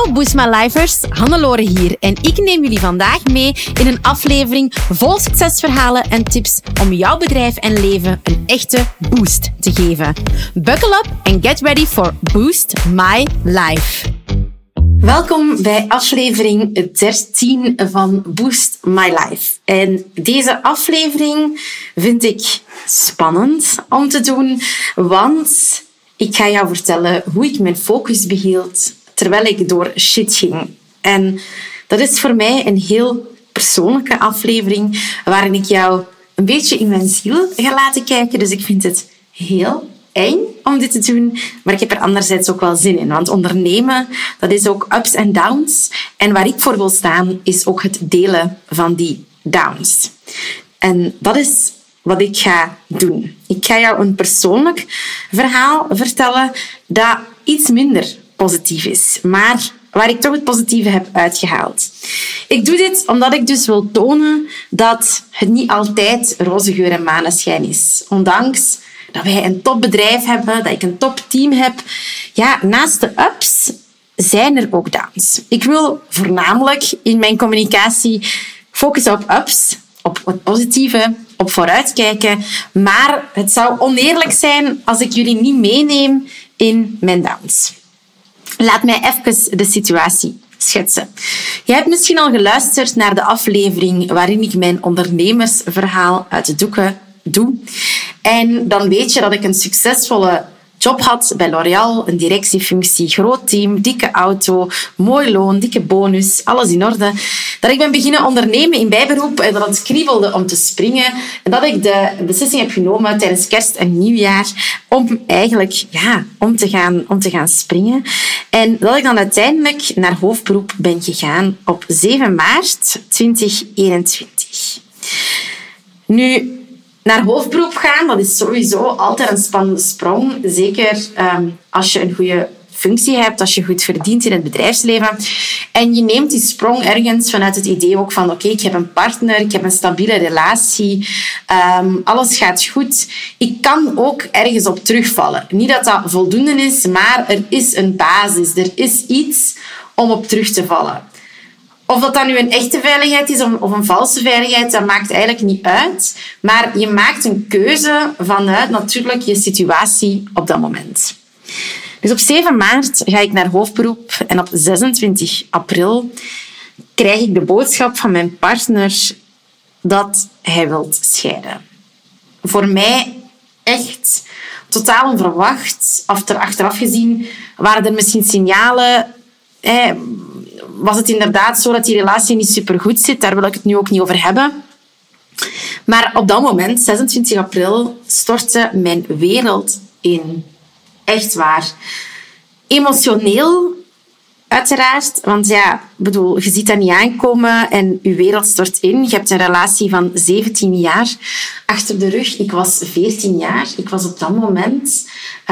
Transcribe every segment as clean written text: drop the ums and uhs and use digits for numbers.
Hallo Boost My Lifers, Hannelore hier en ik neem jullie vandaag mee in een aflevering vol succesverhalen en tips om jouw bedrijf en leven een echte boost te geven. Buckle up and get ready for Boost My Life. Welkom bij aflevering 13 van Boost My Life. En deze aflevering vind ik spannend om te doen, want ik ga jou vertellen hoe ik mijn focus behield terwijl ik door shit ging. En dat is voor mij een heel persoonlijke aflevering waarin ik jou een beetje in mijn ziel ga laten kijken. Dus ik vind het heel eng om dit te doen, maar ik heb er anderzijds ook wel zin in. Want ondernemen, dat is ook ups en downs. En waar ik voor wil staan, is ook het delen van die downs. En dat is wat ik ga doen. Ik ga jou een persoonlijk verhaal vertellen dat iets minder positief is, maar waar ik toch het positieve heb uitgehaald. Ik doe dit omdat ik dus wil tonen dat het niet altijd roze geur en maneschijn is. Ondanks dat wij een topbedrijf hebben, dat ik een topteam heb. Ja, naast de ups zijn er ook downs. Ik wil voornamelijk in mijn communicatie focussen op ups, op het positieve, op vooruitkijken. Maar het zou oneerlijk zijn als ik jullie niet meeneem in mijn downs. Laat mij even de situatie schetsen. Je hebt misschien al geluisterd naar de aflevering waarin ik mijn ondernemersverhaal uit de doeken doe. En dan weet je dat ik een succesvolle job had bij L'Oréal, een directiefunctie, groot team, dikke auto, mooi loon, dikke bonus, alles in orde. Dat ik ben beginnen ondernemen in bijberoep en dat het kriebelde om te springen. En dat ik de beslissing heb genomen tijdens kerst en nieuwjaar om eigenlijk om te gaan springen. En dat ik dan uiteindelijk naar hoofdberoep ben gegaan op 7 maart 2021. Nu, naar hoofdberoep gaan, dat is sowieso altijd een spannende sprong. Zeker als je een goede functie hebt, als je goed verdient in het bedrijfsleven. En je neemt die sprong ergens vanuit het idee ook van oké, ik heb een partner, ik heb een stabiele relatie, alles gaat goed. Ik kan ook ergens op terugvallen. Niet dat dat voldoende is, maar er is een basis, er is iets om op terug te vallen. Of dat nu een echte veiligheid is of een valse veiligheid, dat maakt eigenlijk niet uit. Maar je maakt een keuze vanuit natuurlijk je situatie op dat moment. Dus op 7 maart ga ik naar hoofdberoep en op 26 april krijg ik de boodschap van mijn partner dat hij wil scheiden. Voor mij echt totaal onverwacht. Achteraf gezien waren er misschien signalen. Was het inderdaad zo dat die relatie niet supergoed zit? Daar wil ik het nu ook niet over hebben. Maar op dat moment, 26 april, stortte mijn wereld in. Echt waar. Emotioneel, uiteraard. Want je ziet dat niet aankomen en je wereld stort in. Je hebt een relatie van 17 jaar achter de rug. Ik was 14 jaar. Ik was op dat moment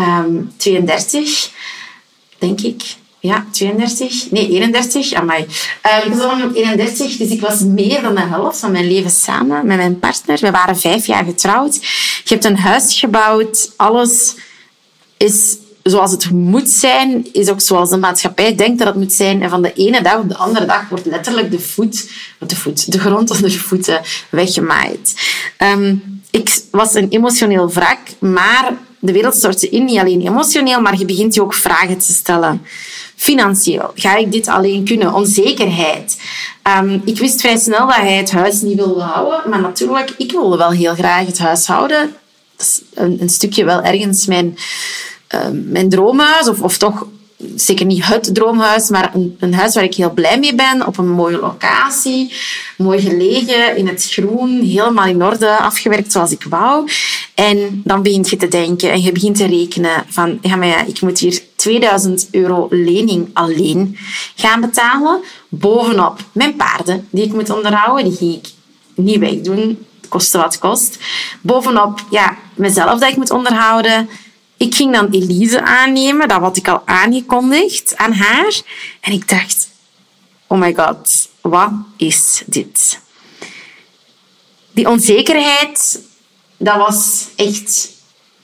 32, denk ik. Ja, 32. Nee, 31. Amai. Ik was dan op 31, dus ik was meer dan de helft van mijn leven samen met mijn partner. We waren 5 jaar getrouwd. Je hebt een huis gebouwd. Alles is zoals het moet zijn. Is ook zoals de maatschappij denkt dat het moet zijn. En van de ene dag op de andere dag wordt letterlijk de grond onder je voeten weggemaaid. Ik was een emotioneel wrak, maar de wereld stortte in. Niet alleen emotioneel, maar je begint je ook vragen te stellen. Financieel. Ga ik dit alleen kunnen? Onzekerheid. Ik wist vrij snel dat hij het huis niet wilde houden. Maar natuurlijk, ik wilde wel heel graag het huis houden. Dat is een stukje wel ergens mijn droomhuis. Of toch zeker niet het droomhuis, maar een huis waar ik heel blij mee ben. Op een mooie locatie. Mooi gelegen, in het groen. Helemaal in orde, afgewerkt zoals ik wou. En dan begint je te denken en je begint te rekenen van ik moet hier €2000 lening alleen gaan betalen. Bovenop mijn paarden die ik moet onderhouden. Die ging ik niet wegdoen. Koste wat kost. Bovenop mezelf dat ik moet onderhouden. Ik ging dan Elise aannemen. Dat had ik al aangekondigd aan haar. En ik dacht, oh my god, wat is dit? Die onzekerheid, dat was echt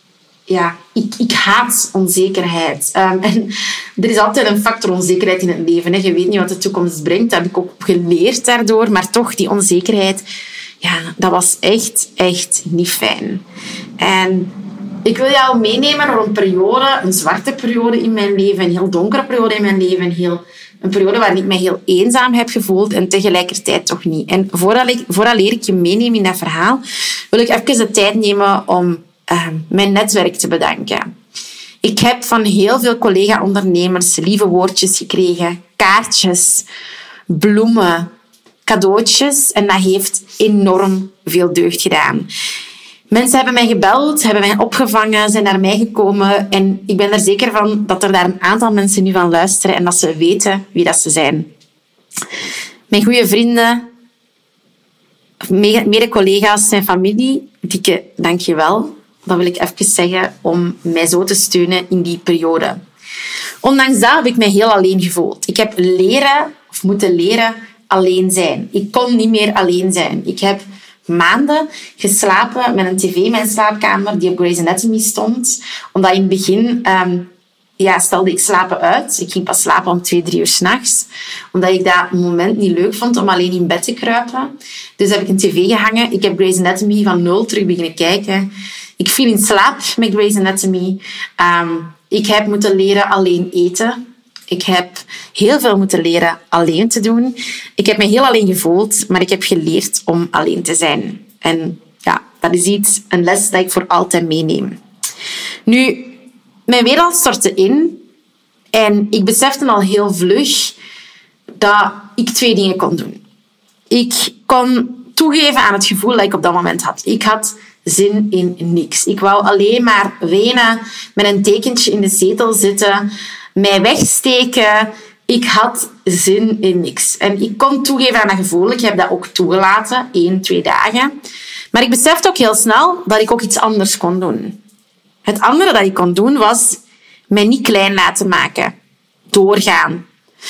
ik haat onzekerheid. En er is altijd een factor onzekerheid in het leven. Hè. Je weet niet wat de toekomst brengt. Dat heb ik ook geleerd daardoor. Maar toch, die onzekerheid, dat was echt niet fijn. En ik wil jou meenemen door een periode, een zwarte periode in mijn leven, een heel donkere periode in mijn leven, een periode waarin ik mij heel eenzaam heb gevoeld en tegelijkertijd toch niet. En vooraleer ik je meeneem in dat verhaal, wil ik even de tijd nemen om mijn netwerk te bedanken. Ik heb van heel veel collega-ondernemers lieve woordjes gekregen, kaartjes, bloemen, cadeautjes. En dat heeft enorm veel deugd gedaan. Mensen hebben mij gebeld, hebben mij opgevangen, zijn naar mij gekomen. En ik ben er zeker van dat er daar een aantal mensen nu van luisteren en dat ze weten wie dat ze zijn. Mijn goede vrienden, mede-collega's en familie, dikke dankjewel. Dat wil ik even zeggen om mij zo te steunen in die periode. Ondanks dat heb ik mij heel alleen gevoeld. Ik heb moeten leren alleen zijn. Ik kon niet meer alleen zijn. Ik heb maanden geslapen met een tv in mijn slaapkamer die op Grey's Anatomy stond. Omdat in het begin stelde ik slapen uit. Ik ging pas slapen om 2-3 uur 's nachts. Omdat ik dat moment niet leuk vond om alleen in bed te kruipen. Dus heb ik een tv gehangen. Ik heb Grey's Anatomy van 0 terug beginnen kijken. Ik viel in slaap met Grey's Anatomy. Ik heb moeten leren alleen eten. Ik heb heel veel moeten leren alleen te doen. Ik heb me heel alleen gevoeld, maar ik heb geleerd om alleen te zijn. En dat is een les dat ik voor altijd meeneem. Nu, mijn wereld stortte in en ik besefte al heel vlug dat ik 2 dingen kon doen. Ik kon toegeven aan het gevoel dat ik op dat moment had. Ik had zin in niks. Ik wou alleen maar wenen, met een dekentje in de zetel zitten, mij wegsteken. Ik had zin in niks. En ik kon toegeven aan dat gevoel. Ik heb dat ook toegelaten, 1-2 dagen. Maar ik besefte ook heel snel dat ik ook iets anders kon doen. Het andere dat ik kon doen was mij niet klein laten maken. Doorgaan.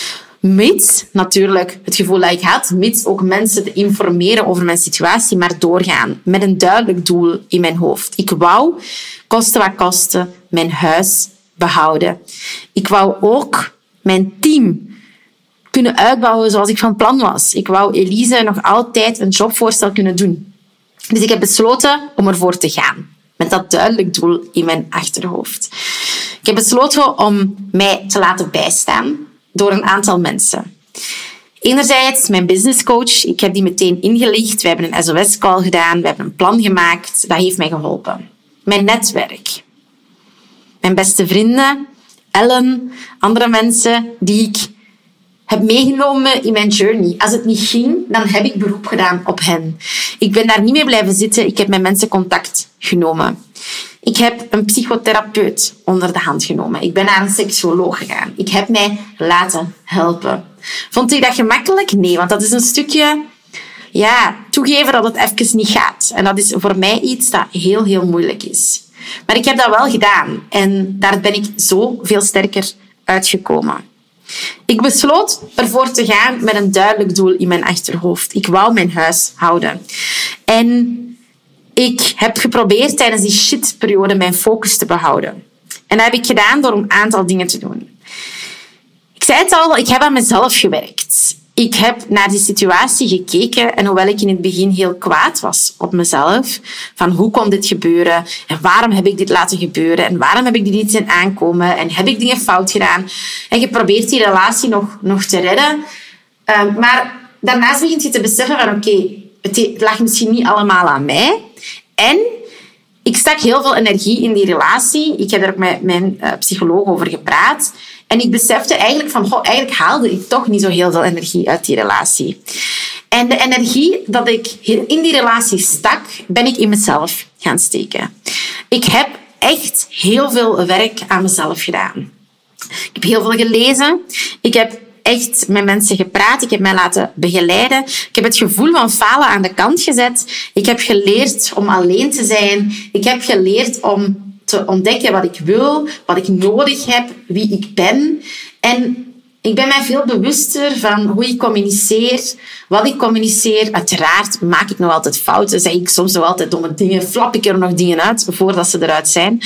Mits, natuurlijk, het gevoel dat ik had, mits ook mensen te informeren over mijn situatie, maar doorgaan. Met een duidelijk doel in mijn hoofd. Ik wou, koste wat koste, mijn huis behouden. Ik wou ook mijn team kunnen uitbouwen zoals ik van plan was. Ik wou Elise nog altijd een jobvoorstel kunnen doen. Dus ik heb besloten om ervoor te gaan. Met dat duidelijk doel in mijn achterhoofd. Ik heb besloten om mij te laten bijstaan door een aantal mensen. Enerzijds mijn businesscoach. Ik heb die meteen ingelicht. We hebben een SOS-call gedaan. We hebben een plan gemaakt. Dat heeft mij geholpen. Mijn netwerk. Mijn beste vrienden, Ellen, andere mensen die ik heb meegenomen in mijn journey. Als het niet ging, dan heb ik beroep gedaan op hen. Ik ben daar niet meer blijven zitten. Ik heb met mensen contact genomen. Ik heb een psychotherapeut onder de hand genomen. Ik ben naar een seksuoloog gegaan. Ik heb mij laten helpen. Vond ik dat gemakkelijk? Nee, want dat is een stukje toegeven dat het even niet gaat. En dat is voor mij iets dat heel, heel moeilijk is. Maar ik heb dat wel gedaan. En daar ben ik zo veel sterker uitgekomen. Ik besloot ervoor te gaan met een duidelijk doel in mijn achterhoofd. Ik wou mijn huis houden. En ik heb geprobeerd tijdens die shitperiode mijn focus te behouden. En dat heb ik gedaan door een aantal dingen te doen. Ik zei het al, ik heb aan mezelf gewerkt. Ik heb naar die situatie gekeken en hoewel ik in het begin heel kwaad was op mezelf, van hoe kon dit gebeuren en waarom heb ik dit laten gebeuren en waarom heb ik dit niet zien aankomen en heb ik dingen fout gedaan en geprobeerd die relatie nog te redden. Maar daarnaast begint je te beseffen van het lag misschien niet allemaal aan mij. En ik stak heel veel energie in die relatie. Ik heb er ook met mijn psycholoog over gepraat. En ik besefte eigenlijk van, eigenlijk haalde ik toch niet zo heel veel energie uit die relatie. En de energie dat ik in die relatie stak, ben ik in mezelf gaan steken. Ik heb echt heel veel werk aan mezelf gedaan. Ik heb heel veel gelezen. Ik heb echt met mensen gepraat. Ik heb mij laten begeleiden. Ik heb het gevoel van falen aan de kant gezet. Ik heb geleerd om alleen te zijn. Ik heb geleerd om te ontdekken wat ik wil, wat ik nodig heb, wie ik ben. En Ik ben mij veel bewuster van hoe ik communiceer, wat ik communiceer. Uiteraard maak ik nog altijd fouten, zeg ik soms nog altijd domme dingen, flap ik er nog dingen uit voordat ze eruit zijn.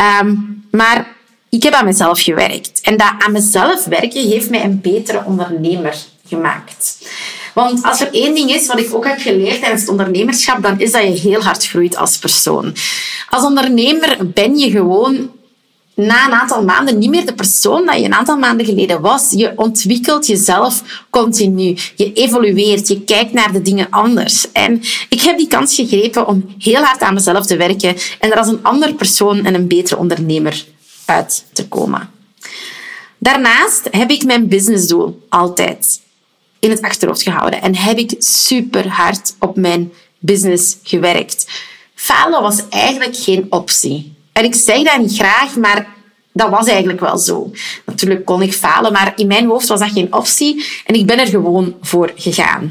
Maar ik heb aan mezelf gewerkt. En dat aan mezelf werken heeft mij een betere ondernemer gemaakt. Want als er één ding is wat ik ook heb geleerd tijdens het ondernemerschap, dan is dat je heel hard groeit als persoon. Als ondernemer ben je gewoon na een aantal maanden niet meer de persoon dat je een aantal maanden geleden was. Je ontwikkelt jezelf continu. Je evolueert. Je kijkt naar de dingen anders. En ik heb die kans gegrepen om heel hard aan mezelf te werken en er als een andere persoon en een betere ondernemer uit te komen. Daarnaast heb ik mijn businessdoel altijd in het achterhoofd gehouden en heb ik super hard op mijn business gewerkt. Falen was eigenlijk geen optie. En ik zeg dat niet graag, maar dat was eigenlijk wel zo. Natuurlijk kon ik falen, maar in mijn hoofd was dat geen optie en ik ben er gewoon voor gegaan.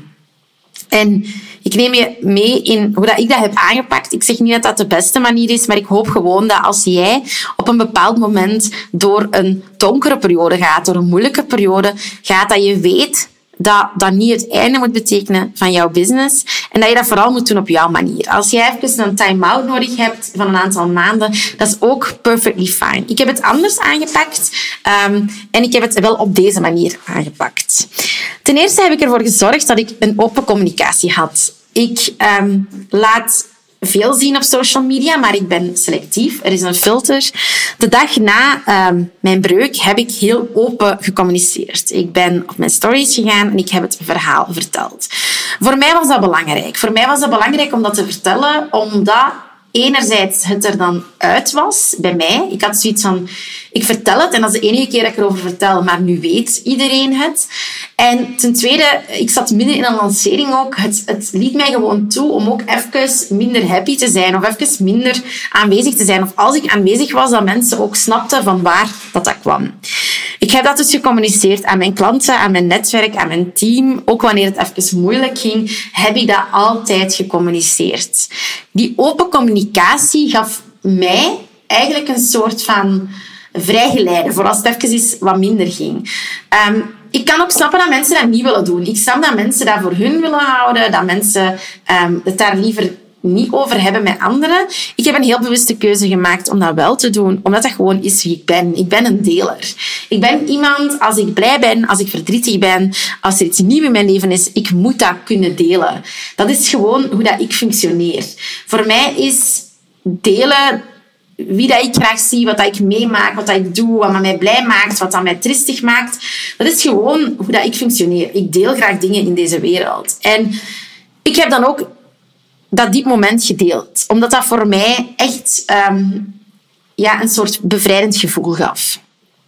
En ik neem je mee in hoe dat ik dat heb aangepakt. Ik zeg niet dat dat de beste manier is, maar ik hoop gewoon dat als jij op een bepaald moment door een donkere periode gaat, door een moeilijke periode gaat, dat je weet dat dat niet het einde moet betekenen van jouw business en dat je dat vooral moet doen op jouw manier. Als jij even een time-out nodig hebt van een aantal maanden, dat is ook perfectly fine. Ik heb het anders aangepakt en ik heb het wel op deze manier aangepakt. Ten eerste heb ik ervoor gezorgd dat ik een open communicatie had. Ik laat veel zien op social media, maar ik ben selectief. Er is een filter. De dag na mijn breuk heb ik heel open gecommuniceerd. Ik ben op mijn stories gegaan en ik heb het verhaal verteld. Voor mij was dat belangrijk. Voor mij was dat belangrijk om dat te vertellen, omdat enerzijds het er dan uit was bij mij. Ik had zoiets van, ik vertel het en dat is de enige keer dat ik erover vertel, maar nu weet iedereen het. En ten tweede, ik zat midden in een lancering ook. Het liet mij gewoon toe om ook even minder happy te zijn of even minder aanwezig te zijn. Of als ik aanwezig was, dat mensen ook snapten van waar dat kwam. Ik heb dat dus gecommuniceerd aan mijn klanten, aan mijn netwerk, aan mijn team. Ook wanneer het even moeilijk ging, heb ik dat altijd gecommuniceerd. Die open communicatie gaf mij eigenlijk een soort van vrijgeleide voor als het even wat minder ging. Ik kan ook snappen dat mensen dat niet willen doen. Ik snap dat mensen dat voor hun willen houden, dat mensen het daar liever niet over hebben met anderen. Ik heb een heel bewuste keuze gemaakt om dat wel te doen, omdat dat gewoon is wie ik ben. Ik ben een deler. Ik ben iemand, als ik blij ben, als ik verdrietig ben, als er iets nieuws in mijn leven is, ik moet dat kunnen delen. Dat is gewoon hoe dat ik functioneer. Voor mij is delen wie dat ik graag zie, wat dat ik meemaak, wat dat ik doe, wat mij blij maakt, wat dat mij tristig maakt. Dat is gewoon hoe dat ik functioneer. Ik deel graag dingen in deze wereld. En ik heb dan ook dat diep moment gedeeld. Omdat dat voor mij echt een soort bevrijdend gevoel gaf.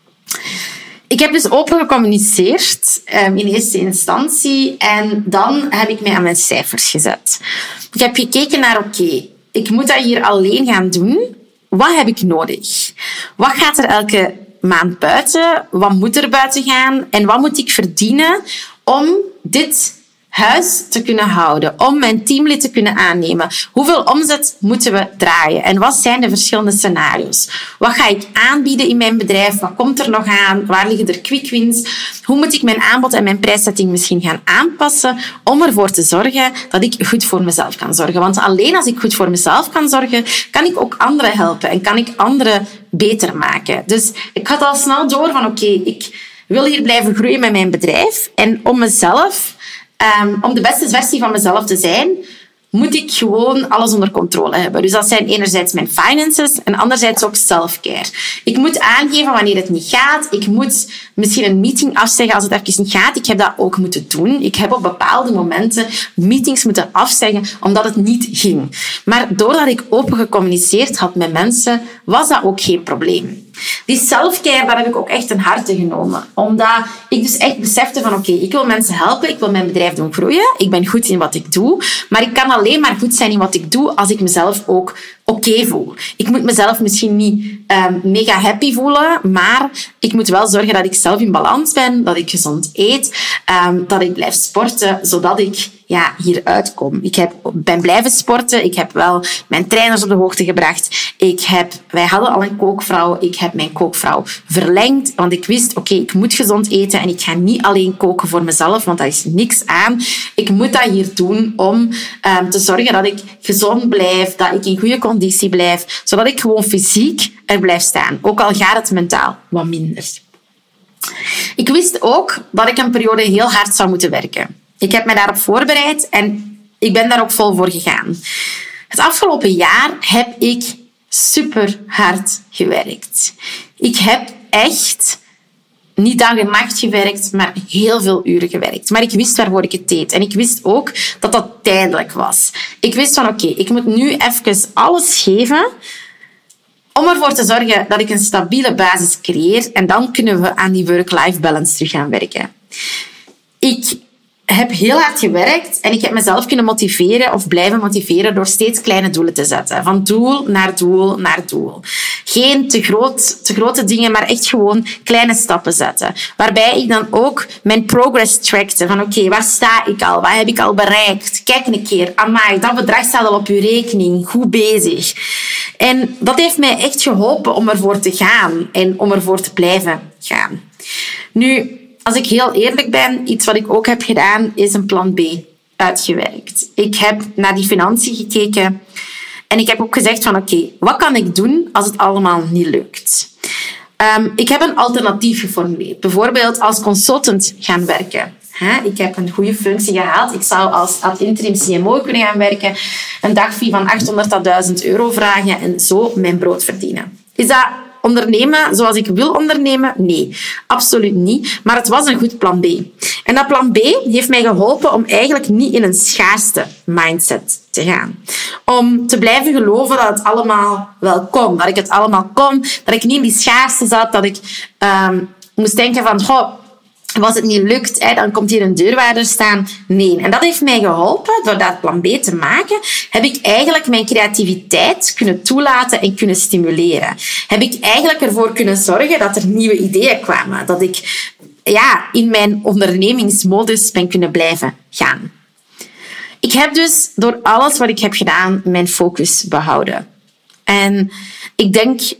Ik heb dus open gecommuniceerd in eerste instantie. En dan heb ik mij aan mijn cijfers gezet. Ik heb gekeken naar, oké, ik moet dat hier alleen gaan doen. Wat heb ik nodig? Wat gaat er elke maand buiten? Wat moet er buiten gaan? En wat moet ik verdienen om dit huis te kunnen houden, om mijn teamlid te kunnen aannemen? Hoeveel omzet moeten we draaien? En wat zijn de verschillende scenario's? Wat ga ik aanbieden in mijn bedrijf? Wat komt er nog aan? Waar liggen er quick wins? Hoe moet ik mijn aanbod en mijn prijszetting misschien gaan aanpassen om ervoor te zorgen dat ik goed voor mezelf kan zorgen? Want alleen als ik goed voor mezelf kan zorgen, kan ik ook anderen helpen en kan ik anderen beter maken. Dus ik had al snel door van oké, ik wil hier blijven groeien met mijn bedrijf en om mezelf om de beste versie van mezelf te zijn, moet ik gewoon alles onder controle hebben. Dus dat zijn enerzijds mijn finances en anderzijds ook self-care. Ik moet aangeven wanneer het niet gaat. Ik moet misschien een meeting afzeggen als het even niet gaat. Ik heb dat ook moeten doen. Ik heb op bepaalde momenten meetings moeten afzeggen omdat het niet ging. Maar doordat ik open gecommuniceerd had met mensen, was dat ook geen probleem. Die self-care, daar heb ik ook echt ten harte genomen. Omdat ik dus echt besefte van oké, ik wil mensen helpen, ik wil mijn bedrijf doen groeien, ik ben goed in wat ik doe, maar ik kan alleen maar goed zijn in wat ik doe als ik mezelf ook oké voel. Ik moet mezelf misschien niet mega happy voelen, maar ik moet wel zorgen dat ik zelf in balans ben, dat ik gezond eet, dat ik blijf sporten, zodat ik hieruit kom. Ik ben blijven sporten. Ik heb wel mijn trainers op de hoogte gebracht. Wij hadden al een kookvrouw. Ik heb mijn kookvrouw verlengd. Want ik wist, ik moet gezond eten. En ik ga niet alleen koken voor mezelf. Want daar is niks aan. Ik moet dat hier doen om te zorgen dat ik gezond blijf. Dat ik in goede conditie blijf. Zodat ik gewoon fysiek er blijf staan. Ook al gaat het mentaal wat minder. Ik wist ook dat ik een periode heel hard zou moeten werken. Ik heb me daarop voorbereid en ik ben daar ook vol voor gegaan. Het afgelopen jaar heb ik super hard gewerkt. Ik heb echt niet dag en nacht gewerkt, maar heel veel uren gewerkt. Maar ik wist waarvoor ik het deed. En ik wist ook dat dat tijdelijk was. Ik wist van ik moet nu even alles geven om ervoor te zorgen dat ik een stabiele basis creëer. En dan kunnen we aan die work-life balance terug gaan werken. Ik heb heel hard gewerkt en ik heb mezelf kunnen motiveren of blijven motiveren door steeds kleine doelen te zetten. Van doel naar doel naar doel. Geen te grote dingen, maar echt gewoon kleine stappen zetten. Waarbij ik dan ook mijn progress trackte. Van waar sta ik al? Wat heb ik al bereikt? Kijk een keer. Amai, dat bedrag staat al op uw rekening. Goed bezig. En dat heeft mij echt geholpen om ervoor te gaan. En om ervoor te blijven gaan. Nu, als ik heel eerlijk ben, iets wat ik ook heb gedaan, is een plan B uitgewerkt. Ik heb naar die financiën gekeken en ik heb ook gezegd van wat kan ik doen als het allemaal niet lukt? Ik heb een alternatief geformuleerd. Bijvoorbeeld als consultant gaan werken. Ik heb een goede functie gehaald. Ik zou als ad interim CMO kunnen gaan werken. Een dagfee van 800 tot 1000 euro vragen en zo mijn brood verdienen. Is dat ondernemen zoals ik wil ondernemen? Nee, absoluut niet. Maar het was een goed plan B. En dat plan B heeft mij geholpen om eigenlijk niet in een schaarste mindset te gaan. Om te blijven geloven dat het allemaal wel kon. Dat ik het allemaal kon. Dat ik niet in die schaarste zat. Dat ik moest denken van... als het niet lukt, dan komt hier een deurwaarder staan. Nee. En dat heeft mij geholpen. Door dat plan B te maken, heb ik eigenlijk mijn creativiteit kunnen toelaten en kunnen stimuleren. Heb ik eigenlijk ervoor kunnen zorgen dat er nieuwe ideeën kwamen. Dat ik in mijn ondernemingsmodus ben kunnen blijven gaan. Ik heb dus door alles wat ik heb gedaan mijn focus behouden. En ik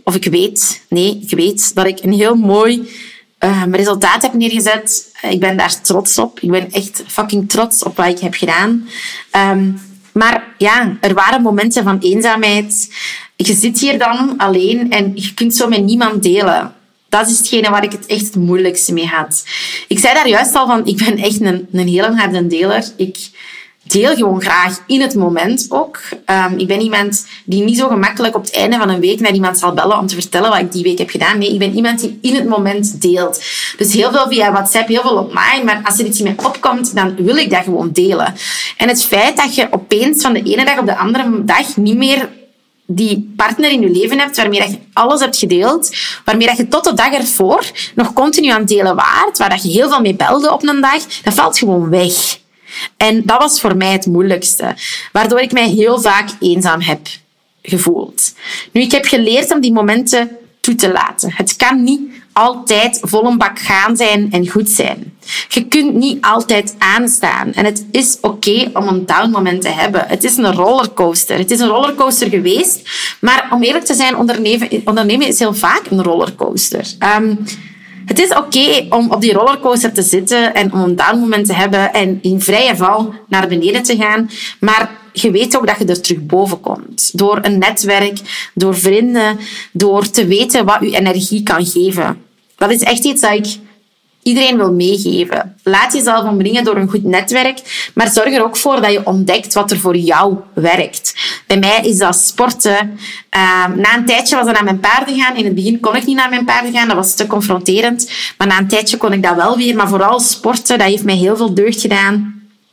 weet dat ik een heel mooi resultaat heb neergezet. Ik ben daar trots op. Ik ben echt fucking trots op wat ik heb gedaan. Maar er waren momenten van eenzaamheid. Je zit hier dan alleen en je kunt zo met niemand delen. Dat is hetgene waar ik het echt het moeilijkste mee had. Ik zei daar juist al van, ik ben echt een hele harde deler. Ik deel gewoon graag in het moment ook. Ik ben iemand die niet zo gemakkelijk op het einde van een week naar iemand zal bellen om te vertellen wat ik die week heb gedaan. Nee, ik ben iemand die in het moment deelt. Dus heel veel via WhatsApp, heel veel online. Maar als er iets in mij opkomt, dan wil ik dat gewoon delen. En het feit dat je opeens van de ene dag op de andere dag niet meer die partner in je leven hebt, waarmee dat je alles hebt gedeeld, waarmee dat je tot de dag ervoor nog continu aan het delen waart, waar dat je heel veel mee belde op een dag, dat valt gewoon weg. En dat was voor mij het moeilijkste, waardoor ik mij heel vaak eenzaam heb gevoeld. Nu, ik heb geleerd om die momenten toe te laten. Het kan niet altijd vol een bak gaan zijn en goed zijn. Je kunt niet altijd aanstaan. En het is oké om een down moment te hebben. Het is een rollercoaster. Het is een rollercoaster geweest. Maar om eerlijk te zijn, ondernemen is heel vaak een rollercoaster. Het is oké om op die rollercoaster te zitten en om een down moment te hebben en in vrije val naar beneden te gaan. Maar je weet ook dat je er terug boven komt. Door een netwerk, door vrienden, door te weten wat je energie kan geven. Dat is echt iets dat ik iedereen wil meegeven. Laat jezelf omringen door een goed netwerk, maar zorg er ook voor dat je ontdekt wat er voor jou werkt. Bij mij is dat sporten. Na een tijdje was dat naar mijn paarden gaan. In het begin kon ik niet naar mijn paarden gaan, dat was te confronterend. Maar na een tijdje kon ik dat wel weer. Maar vooral sporten, dat heeft mij heel veel deugd gedaan.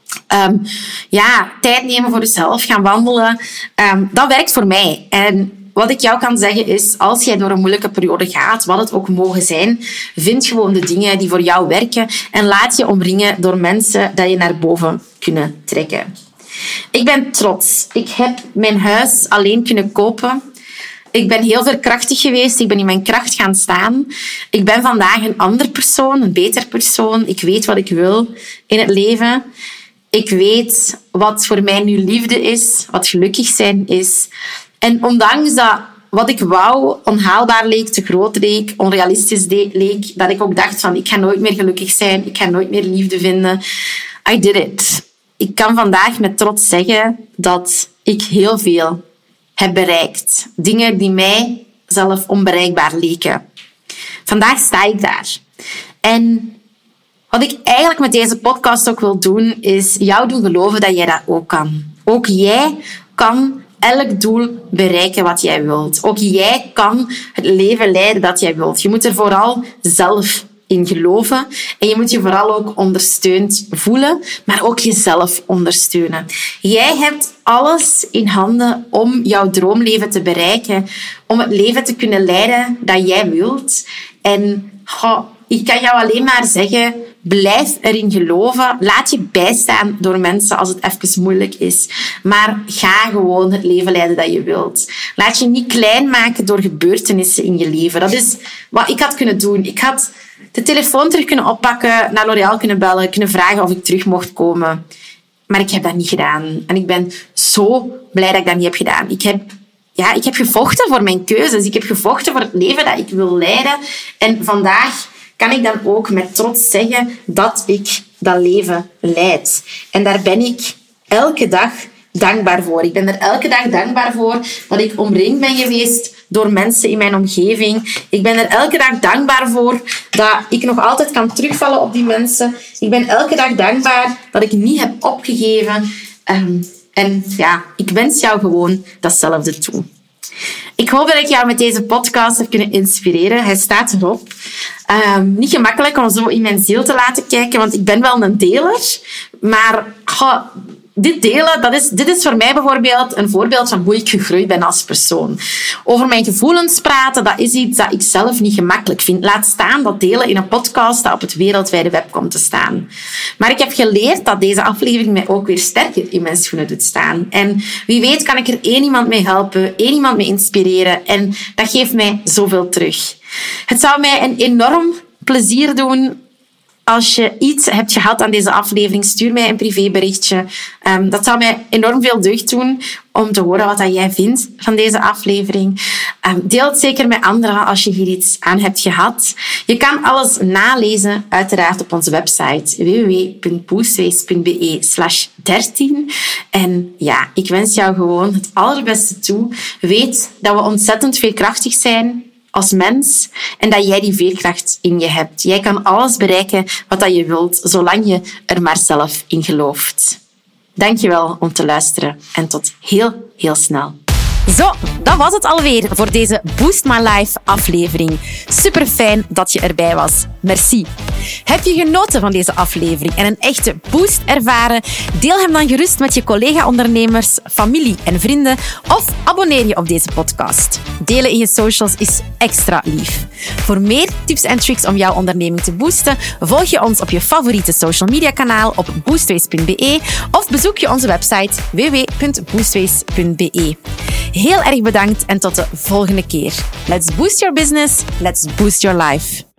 Tijd nemen voor jezelf, gaan wandelen. Dat werkt voor mij. En wat ik jou kan zeggen is, als jij door een moeilijke periode gaat, wat het ook mogen zijn, vind gewoon de dingen die voor jou werken en laat je omringen door mensen dat je naar boven kunnen trekken. Ik ben trots. Ik heb mijn huis alleen kunnen kopen. Ik ben heel veerkrachtig geweest. Ik ben in mijn kracht gaan staan. Ik ben vandaag een ander persoon, een beter persoon. Ik weet wat ik wil in het leven. Ik weet wat voor mij nu liefde is, wat gelukkig zijn is. En ondanks dat wat ik wou onhaalbaar leek, te groot leek, onrealistisch leek, dat ik ook dacht van ik ga nooit meer gelukkig zijn, ik ga nooit meer liefde vinden. I did it. Ik kan vandaag met trots zeggen dat ik heel veel heb bereikt. Dingen die mij zelf onbereikbaar leken. Vandaag sta ik daar. En wat ik eigenlijk met deze podcast ook wil doen, is jou doen geloven dat jij dat ook kan. Ook jij kan elk doel bereiken wat jij wilt. Ook jij kan het leven leiden dat jij wilt. Je moet er vooral zelf in geloven. En je moet je vooral ook ondersteund voelen, maar ook jezelf ondersteunen. Jij hebt alles in handen om jouw droomleven te bereiken. Om het leven te kunnen leiden dat jij wilt. En ik kan jou alleen maar zeggen, blijf erin geloven. Laat je bijstaan door mensen als het even moeilijk is. Maar ga gewoon het leven leiden dat je wilt. Laat je niet klein maken door gebeurtenissen in je leven. Dat is wat ik had kunnen doen. Ik had de telefoon terug kunnen oppakken, naar L'Oréal kunnen bellen, kunnen vragen of ik terug mocht komen. Maar ik heb dat niet gedaan. En ik ben zo blij dat ik dat niet heb gedaan. Ik heb gevochten voor mijn keuzes. Ik heb gevochten voor het leven dat ik wil leiden. En vandaag kan ik dan ook met trots zeggen dat ik dat leven leid. En daar ben ik elke dag dankbaar voor. Ik ben er elke dag dankbaar voor dat ik omringd ben geweest door mensen in mijn omgeving. Ik ben er elke dag dankbaar voor dat ik nog altijd kan terugvallen op die mensen. Ik ben elke dag dankbaar dat ik niet heb opgegeven. Ik wens jou gewoon datzelfde toe. Ik hoop dat ik jou met deze podcast heb kunnen inspireren. Hij staat erop. Niet gemakkelijk om zo in mijn ziel te laten kijken, want ik ben wel een deler. Maar dit delen, dit is voor mij bijvoorbeeld een voorbeeld van hoe ik gegroeid ben als persoon. Over mijn gevoelens praten, dat is iets dat ik zelf niet gemakkelijk vind. Laat staan dat delen in een podcast dat op het wereldwijde web komt te staan. Maar ik heb geleerd dat deze aflevering mij ook weer sterker in mijn schoenen doet staan. En wie weet kan ik er één iemand mee helpen, één iemand mee inspireren. En dat geeft mij zoveel terug. Het zou mij een enorm plezier doen als je iets hebt gehad aan deze aflevering, stuur mij een privéberichtje. Dat zou mij enorm veel deugd doen om te horen wat jij vindt van deze aflevering. Deel het zeker met anderen als je hier iets aan hebt gehad. Je kan alles nalezen, uiteraard op onze website www.boostways.be/13. En ja, ik wens jou gewoon het allerbeste toe. Weet dat we ontzettend veerkrachtig zijn als mens en dat jij die veerkracht in je hebt. Jij kan alles bereiken wat dat je wilt, zolang je er maar zelf in gelooft. Dankjewel om te luisteren en tot heel, heel snel. Zo, dat was het alweer voor deze Boost My Life aflevering. Super fijn dat je erbij was. Merci. Heb je genoten van deze aflevering en een echte boost ervaren? Deel hem dan gerust met je collega-ondernemers, familie en vrienden of abonneer je op deze podcast. Delen in je socials is extra lief. Voor meer tips en tricks om jouw onderneming te boosten, volg je ons op je favoriete social media kanaal op boostways.be of bezoek je onze website www.boostways.be. Heel erg bedankt en tot de volgende keer. Let's boost your business, let's boost your life.